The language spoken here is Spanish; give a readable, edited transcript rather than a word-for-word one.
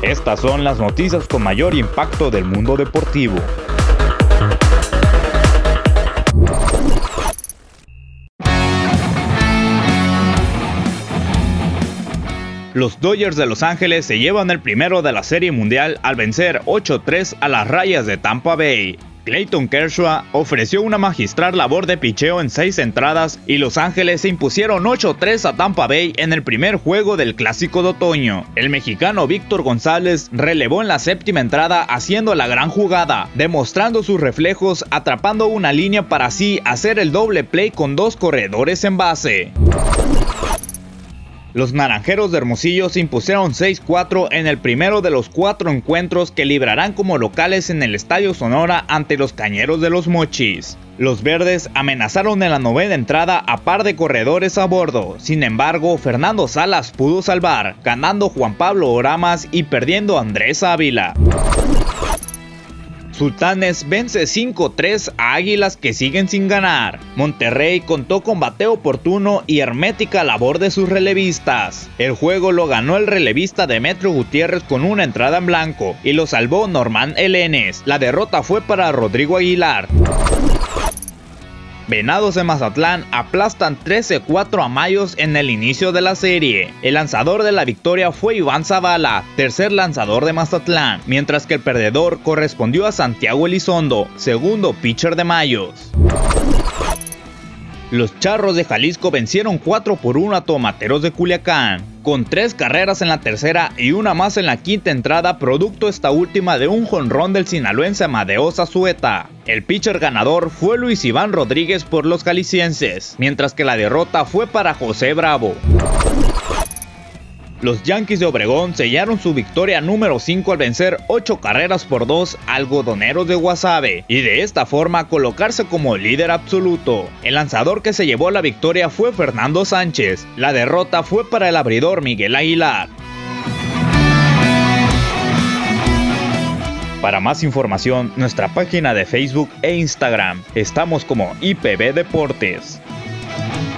Estas son las noticias con mayor impacto del mundo deportivo. Los Dodgers de Los Ángeles se llevan el primero de la Serie Mundial al vencer 8-3 a las Rayas de Tampa Bay. Clayton Kershaw ofreció una magistral labor de picheo en 6 entradas y Los Ángeles se impusieron 8-3 a Tampa Bay en el primer juego del Clásico de Otoño. El mexicano Víctor González relevó en la 7ª entrada haciendo la gran jugada, demostrando sus reflejos, atrapando una línea para así hacer el doble play con 2 corredores en base. Los Naranjeros de Hermosillo se impusieron 6-4 en el primero de los 4 encuentros que librarán como locales en el Estadio Sonora ante los Cañeros de los Mochis. Los verdes amenazaron en la 9ª entrada a par de corredores a bordo. Sin embargo, Fernando Salas pudo salvar, ganando Juan Pablo Oramas y perdiendo Andrés Ávila. Sultanes vence 5-3 a Águilas que siguen sin ganar. Monterrey contó con bateo oportuno y hermética labor de sus relevistas. El juego lo ganó el relevista Demetrio Gutiérrez con una entrada en blanco y lo salvó Normán Elenes. La derrota fue para Rodrigo Aguilar. Venados de Mazatlán aplastan 13-4 a Mayos en el inicio de la serie. El lanzador de la victoria fue Iván Zavala, tercer lanzador de Mazatlán, mientras que el perdedor correspondió a Santiago Elizondo, segundo pitcher de Mayos. Los Charros de Jalisco vencieron 4-1 a Tomateros de Culiacán, con 3 carreras en la tercera y una más en la 5ª entrada, producto esta última de un jonrón del sinaloense Amadeo Zazueta. El pitcher ganador fue Luis Iván Rodríguez por los jaliscienses, mientras que la derrota fue para José Bravo. Los Yankees de Obregón sellaron su victoria número 5 al vencer 8-2 a Algodoneros de Guasave y de esta forma colocarse como líder absoluto. El lanzador que se llevó la victoria fue Fernando Sánchez. La derrota fue para el abridor Miguel Aguilar. Para más información, nuestra página de Facebook e Instagram. Estamos como IPB Deportes.